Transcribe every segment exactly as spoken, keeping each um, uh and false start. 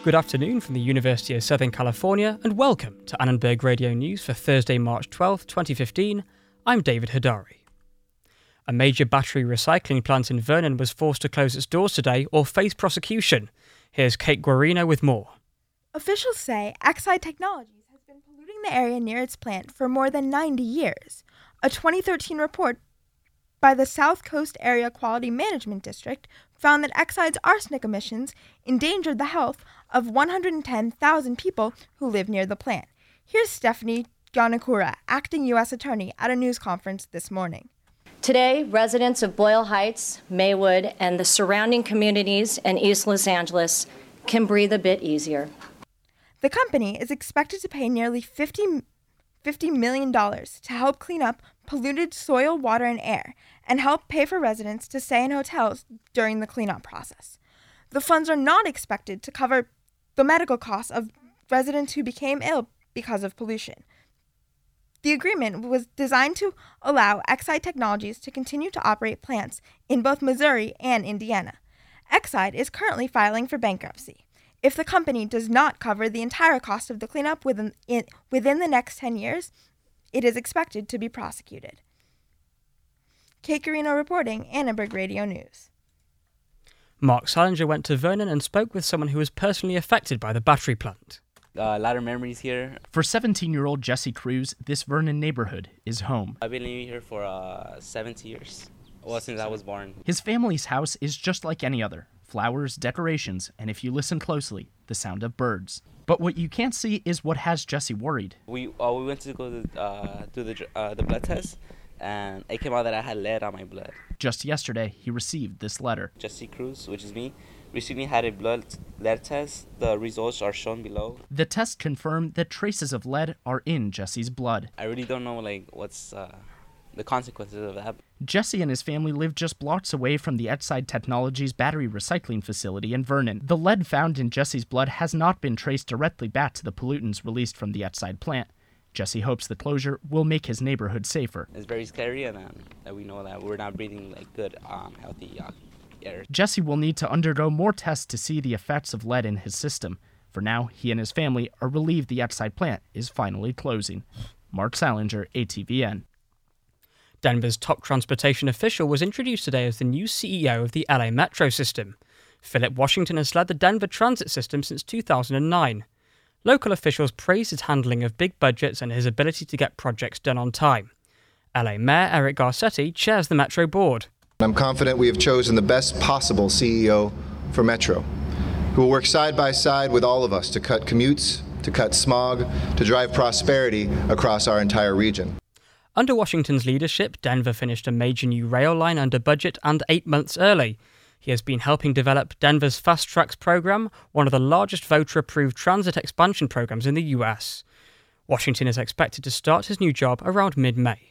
Good afternoon from the University of Southern California and welcome to Annenberg Radio News for Thursday, March twelfth, twenty fifteen. I'm David Hadari. A major battery recycling plant in Vernon was forced to close its doors today or face prosecution. Here's Kate Guarino with more. Officials say Exide Technologies has been polluting the area near its plant for more than ninety years. A twenty thirteen report by the South Coast Area Quality Management District found that Exide's arsenic emissions endangered the health of one hundred ten thousand people who live near the plant. Here's Stephanie Ganakura, acting U S attorney, at a news conference this morning. Today, residents of Boyle Heights, Maywood, and the surrounding communities in East Los Angeles can breathe a bit easier. The company is expected to pay nearly fifty million dollars to help clean up polluted soil, water, and air, and help pay for residents to stay in hotels during the cleanup process. The funds are not expected to cover the medical costs of residents who became ill because of pollution. The agreement was designed to allow Exide Technologies to continue to operate plants in both Missouri and Indiana. Exide is currently filing for bankruptcy. If the company does not cover the entire cost of the cleanup within, in, within the next ten years, it is expected to be prosecuted. Kate Guarino reporting, Annenberg Radio News. Mark Salinger went to Vernon and spoke with someone who was personally affected by the battery plant. Uh, a lot of memories here. For seventeen-year-old Jesse Cruz, this Vernon neighborhood is home. I've been living here for uh, seventy years, well, since I was born. His family's house is just like any other. Flowers, decorations, and if you listen closely, the sound of birds. But what you can't see is what has Jesse worried. We uh, we went to go to, uh, do the uh, the blood test, and it came out that I had lead on my blood. Just yesterday, he received this letter. Jesse Cruz, which is me, recently had a blood lead test. The results are shown below. The test confirmed that traces of lead are in Jesse's blood. I really don't know like what's uh, the consequences of that. Jesse and his family live just blocks away from the Exide Technologies battery recycling facility in Vernon. The lead found in Jesse's blood has not been traced directly back to the pollutants released from the Exide plant. Jesse hopes the closure will make his neighborhood safer. It's very scary, and um, that we know that we're not breathing like good, um, healthy uh, air. Jesse will need to undergo more tests to see the effects of lead in his system. For now, he and his family are relieved the Exide plant is finally closing. Mark Salinger, A T V N. Denver's top transportation official was introduced today as the new C E O of the L A Metro system. Philip Washington has led the Denver transit system since two thousand nine. Local officials praised his handling of big budgets and his ability to get projects done on time. L A Mayor Eric Garcetti chairs the Metro board. I'm confident we have chosen the best possible C E O for Metro, who will work side by side with all of us to cut commutes, to cut smog, to drive prosperity across our entire region. Under Washington's leadership, Denver finished a major new rail line under budget and eight months early. He has been helping develop Denver's Fast Tracks program, one of the largest voter-approved transit expansion programs in the U S. Washington is expected to start his new job around mid-May.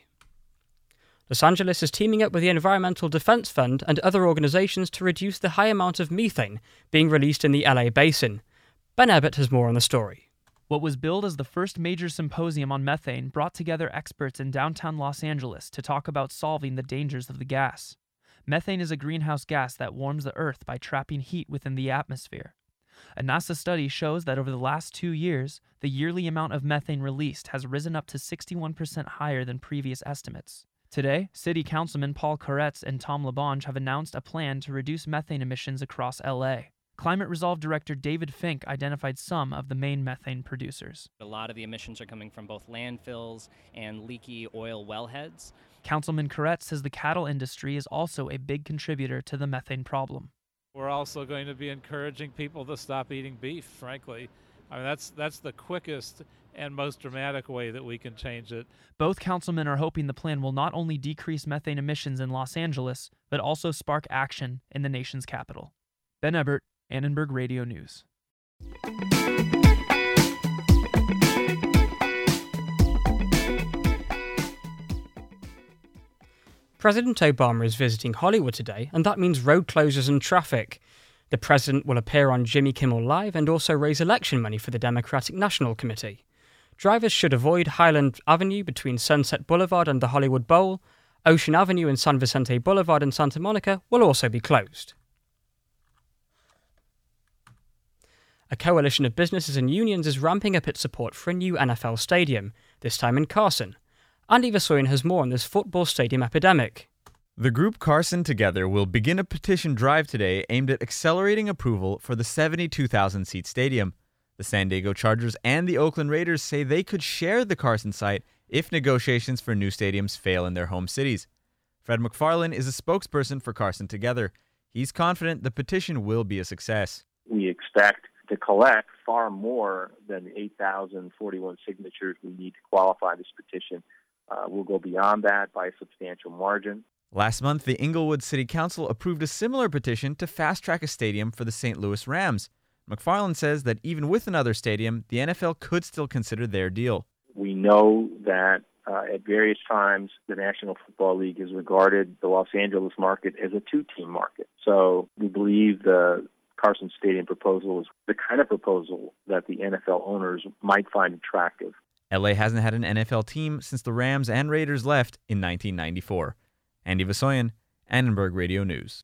Los Angeles is teaming up with the Environmental Defense Fund and other organizations to reduce the high amount of methane being released in the L A basin. Ben Ebbett has more on the story. What was billed as the first major symposium on methane brought together experts in downtown Los Angeles to talk about solving the dangers of the gas. Methane is a greenhouse gas that warms the Earth by trapping heat within the atmosphere. A NASA study shows that over the last two years, the yearly amount of methane released has risen up to sixty-one percent higher than previous estimates. Today, City Councilman Paul Koretz and Tom LaBonge have announced a plan to reduce methane emissions across L A. Climate Resolve Director David Fink identified some of the main methane producers. A lot of the emissions are coming from both landfills and leaky oil wellheads. Councilman Koretz says the cattle industry is also a big contributor to the methane problem. We're also going to be encouraging people to stop eating beef, frankly. I mean, that's that's the quickest and most dramatic way that we can change it. Both councilmen are hoping the plan will not only decrease methane emissions in Los Angeles, but also spark action in the nation's capital. Ben Ebbert, Annenberg Radio News. President Obama is visiting Hollywood today, and that means road closures and traffic. The president will appear on Jimmy Kimmel Live and also raise election money for the Democratic National Committee. Drivers should avoid Highland Avenue between Sunset Boulevard and the Hollywood Bowl. Ocean Avenue and San Vicente Boulevard in Santa Monica will also be closed. A coalition of businesses and unions is ramping up its support for a new N F L stadium, this time in Carson. Andy Vasoyan has more on this football stadium epidemic. The group Carson Together will begin a petition drive today aimed at accelerating approval for the seventy-two thousand seat stadium. The San Diego Chargers and the Oakland Raiders say they could share the Carson site if negotiations for new stadiums fail in their home cities. Fred McFarlane is a spokesperson for Carson Together. He's confident the petition will be a success. We expect to collect far more than the eight thousand forty-one signatures we need to qualify this petition. Uh, we'll go beyond that by a substantial margin. Last month, the Inglewood City Council approved a similar petition to fast-track a stadium for the Saint Louis Rams. McFarlane says that even with another stadium, the N F L could still consider their deal. We know that uh, at various times, the National Football League has regarded the Los Angeles market as a two-team market. So we believe the Carson Stadium proposal is the kind of proposal that the N F L owners might find attractive. L A hasn't had an N F L team since the Rams and Raiders left in nineteen ninety-four. Andy Vasoyan, Annenberg Radio News.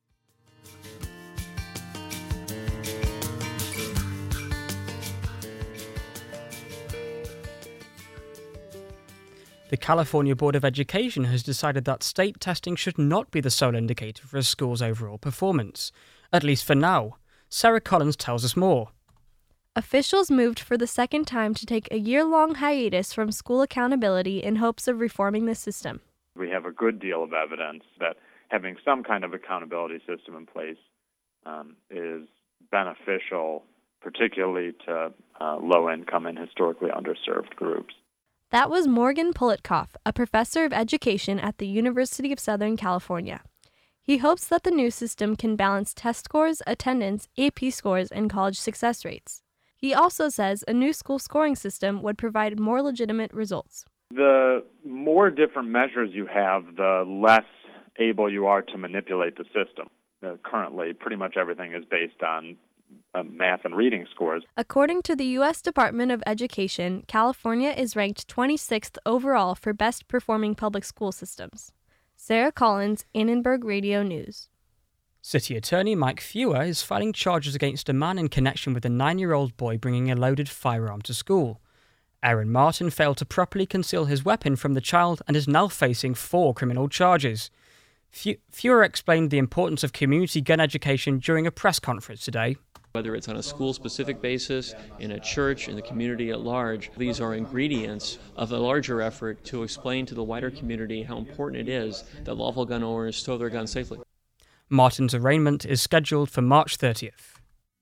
The California Board of Education has decided that state testing should not be the sole indicator for a school's overall performance, at least for now. Sarah Collins tells us more. Officials moved for the second time to take a year-long hiatus from school accountability in hopes of reforming the system. We have a good deal of evidence that having some kind of accountability system in place um, is beneficial, particularly to uh, low-income and historically underserved groups. That was Morgan Politkoff, a professor of education at the University of Southern California. He hopes that the new system can balance test scores, attendance, A P scores, and college success rates. He also says a new school scoring system would provide more legitimate results. The more different measures you have, the less able you are to manipulate the system. Uh, currently, pretty much everything is based on uh, math and reading scores. According to the U S Department of Education, California is ranked twenty-sixth overall for best performing public school systems. Sarah Collins, Annenberg Radio News. City Attorney Mike Fewer is filing charges against a man in connection with a nine-year-old boy bringing a loaded firearm to school. Aaron Martin failed to properly conceal his weapon from the child and is now facing four criminal charges. Fewer explained the importance of community gun education during a press conference today. Whether it's on a school-specific basis, in a church, in the community at large, these are ingredients of a larger effort to explain to the wider community how important it is that lawful gun owners stow their guns safely. Martin's arraignment is scheduled for March thirtieth.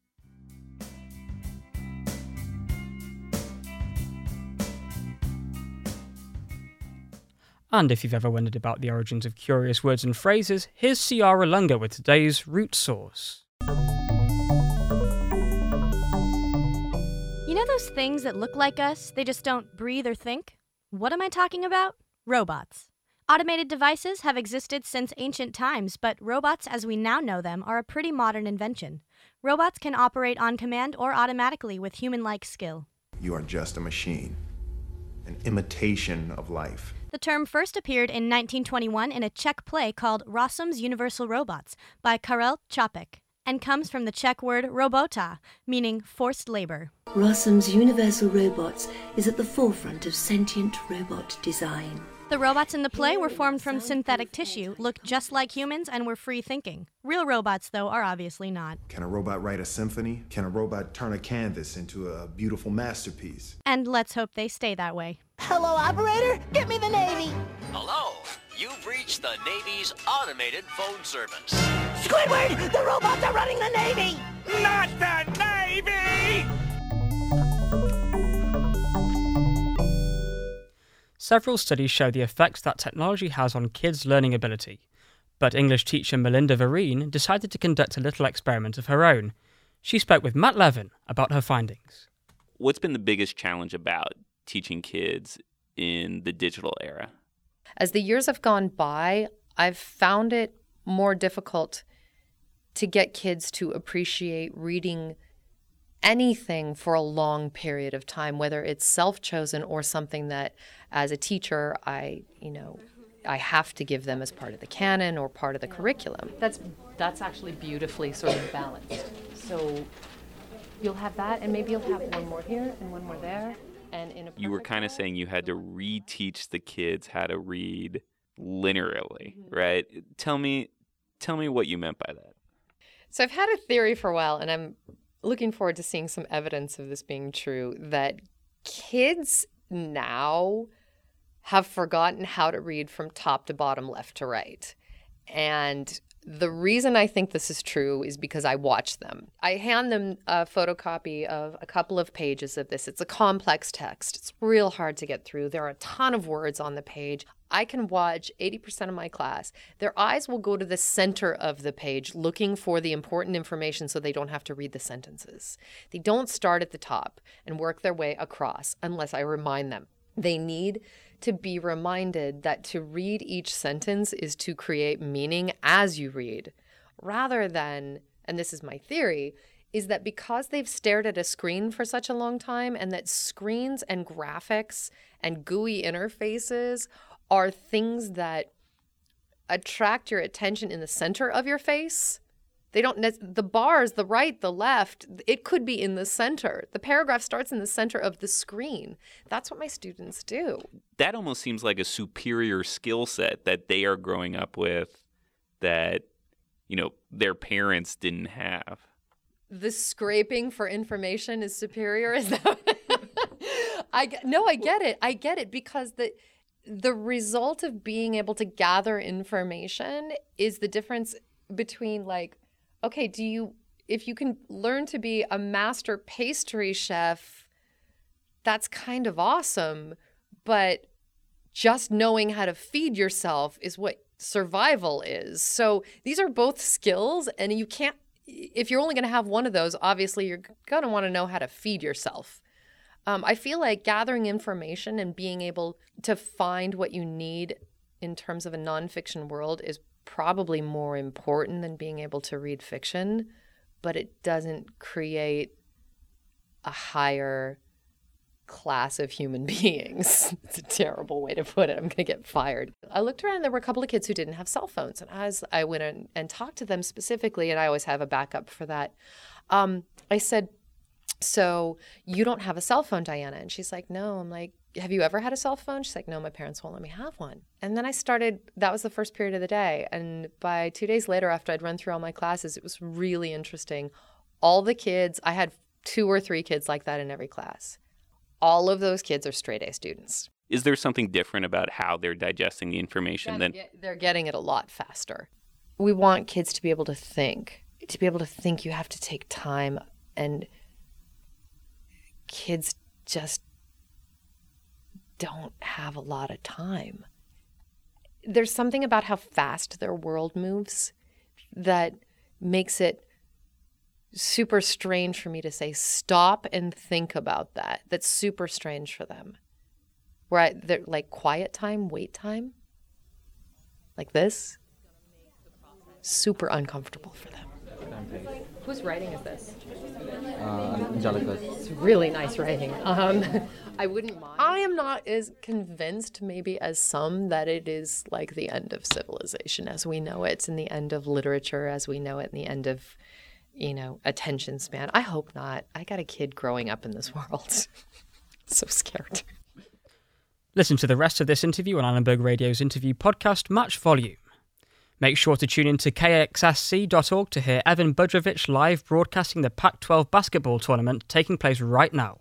And if you've ever wondered about the origins of curious words and phrases, here's Ciara Lunga with today's Root Source. You know those things that look like us, they just don't breathe or think? What am I talking about? Robots. Automated devices have existed since ancient times, but robots as we now know them are a pretty modern invention. Robots can operate on command or automatically with human-like skill. You are just a machine, an imitation of life. The term first appeared in nineteen twenty-one in a Czech play called Rossum's Universal Robots by Karel Čapek, and comes from the Czech word robota, meaning forced labor. Rossum's Universal Robots is at the forefront of sentient robot design. The robots in the play were formed from synthetic tissue, look just like humans, and were free-thinking. Real robots, though, are obviously not. Can a robot write a symphony? Can a robot turn a canvas into a beautiful masterpiece? And let's hope they stay that way. Hello, operator. Get me the Navy. Hello. You've reached the Navy's automated phone service. Squidward, the robots are running the Navy. Not the Navy! Several studies show the effects that technology has on kids' learning ability. But English teacher Melinda Vereen decided to conduct a little experiment of her own. She spoke with Matt Levin about her findings. What's been the biggest challenge about teaching kids in the digital era? As the years have gone by, I've found it more difficult to get kids to appreciate reading anything for a long period of time, whether it's self-chosen or something that, as a teacher, I, you know, I have to give them as part of the canon or part of the curriculum. That's that's actually beautifully sort of balanced. So you'll have that, and maybe you'll have one more here and one more there. And in a You were kind of saying you had to reteach the kids how to read linearly, mm-hmm. right? Tell me, tell me what you meant by that. So I've had a theory for a while, and I'm looking forward to seeing some evidence of this being true, that kids now have forgotten how to read from top to bottom, left to right. And the reason I think this is true is because I watch them. I hand them a photocopy of a couple of pages of this. It's a complex text. It's real hard to get through. There are a ton of words on the page. I can watch eighty percent of my class. Their eyes will go to the center of the page looking for the important information so they don't have to read the sentences. They don't start at the top and work their way across unless I remind them. They need to be reminded that to read each sentence is to create meaning as you read, rather than, and this is my theory, is that because they've stared at a screen for such a long time, and that screens and graphics and G U I interfaces are things that attract your attention in the center of your face. They don't, the bars, the right, the left, it could be in the center. The paragraph starts in the center of the screen. That's what my students do. That almost seems like a superior skill set that they are growing up with that, you know, their parents didn't have. The scraping for information is superior? Is that I no, I get it. I get it because the the result of being able to gather information is the difference between, like, okay, do you, if you can learn to be a master pastry chef, that's kind of awesome. But just knowing how to feed yourself is what survival is. So these are both skills, and you can't, if you're only going to have one of those, obviously you're going to want to know how to feed yourself. Um, I feel like gathering information and being able to find what you need in terms of a nonfiction world is probably more important than being able to read fiction, but it doesn't create a higher class of human beings. It's a terrible way to put it. I'm going to get fired. I looked around, there were a couple of kids who didn't have cell phones, and as I went in and talked to them specifically, and I always have a backup for that, um, I said, so you don't have a cell phone, Diana? And she's like, no. I'm like, have you ever had a cell phone? She's like, no, my parents won't let me have one. And then I started, that was the first period of the day. And by two days later, after I'd run through all my classes, it was really interesting. All the kids, I had two or three kids like that in every class. All of those kids are straight A students. Is there something different about how they're digesting the information? Yeah, than they're, get, they're getting it a lot faster. We want kids to be able to think. To be able to think, you have to take time, and kids just don't have a lot of time. There's something about how fast their world moves that makes it super strange for me to say, stop and think about that. That's super strange for them. Where I, they're like, quiet time, wait time, like this, super uncomfortable for them. Whose writing is this? Uh, Angelica's. It's really nice writing. Um, I wouldn't mind. I am not as convinced maybe as some that it is like the end of civilization as we know it, and the end of literature as we know it, and the end of, you know, attention span. I hope not. I got a kid growing up in this world. So scared. Listen to the rest of this interview on Annenberg Radio's interview podcast, Match Volume. Make sure to tune in to K X S C dot org to hear Evan Budrovich live broadcasting the Pac twelve basketball tournament taking place right now.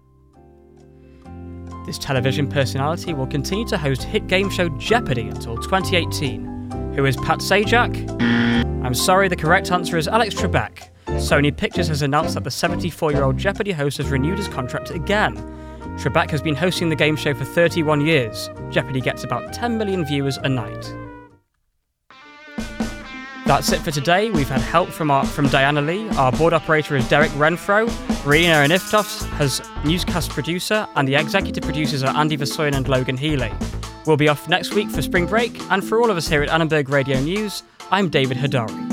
This television personality will continue to host hit game show Jeopardy until twenty eighteen. Who is Pat Sajak? I'm sorry, the correct answer is Alex Trebek. Sony Pictures has announced that the seventy-four-year-old Jeopardy host has renewed his contract again. Trebek has been hosting the game show for thirty-one years. Jeopardy gets about ten million viewers a night. That's it for today. We've had help from our, from Diana Lee. Our board operator is Derek Renfro. Rina Aniftofs has newscast producer, and the executive producers are Andy Vasoyan and Logan Healy. We'll be off next week for spring break, and for all of us here at Annenberg Radio News, I'm David Hadari.